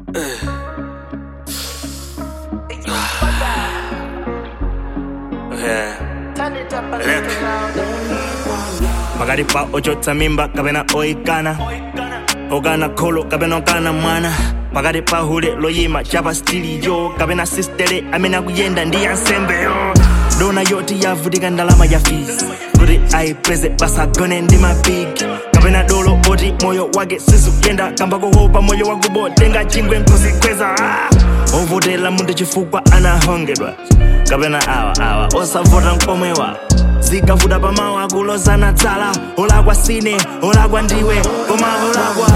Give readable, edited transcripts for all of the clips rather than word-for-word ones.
Magari pa ochota mimba kabena oikana Ogana kolo kabena okana mwana Magari pa hule loyima chapa stili yo Kabena sistere amena kuyenda ndiya nsembe yo Dona yoti ya vudiga ndalama ya fees Kuri aipeze basa gone ndi mabig Kabena dolo oti moyo wage sisu yenda Kambako hopa moyo wagubo denga chingwe nkosi kweza Ovotela munde chifukwa anahongedwa Kabena awa osavota nkomwewa Zikavuda pamawa kulozana tsala Olagwa sine, olagwa ndiwe, koma olagwa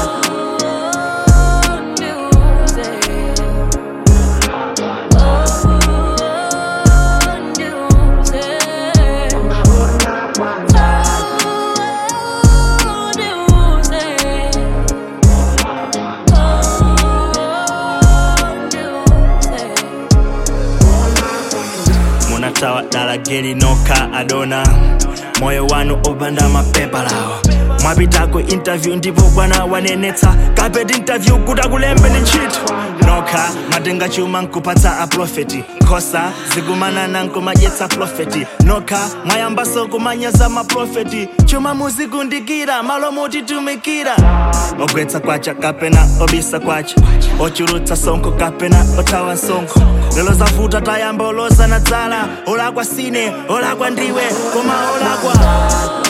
Munatawa dala geli noka adona Moyo wanu obanda mapepa lao Mwapitako interview ndipo bwana wanenetsa Kapeti interview kuta kulembe ni chitu Noka madenga chuma nkupata a profeti Kosa zigumana na nkumajetsa profeti Noka mwayambaso kumanyaza ma profeti Chuma muziku ndikira malo muti tumikira Ogwetsa kwacha kapena obisa kwacha Ochurutsa sonko kapena otawa sonko Lelo zafuta tayamba oloza na tsala Olagwa sine, olagwa ndiwe, koma olagwa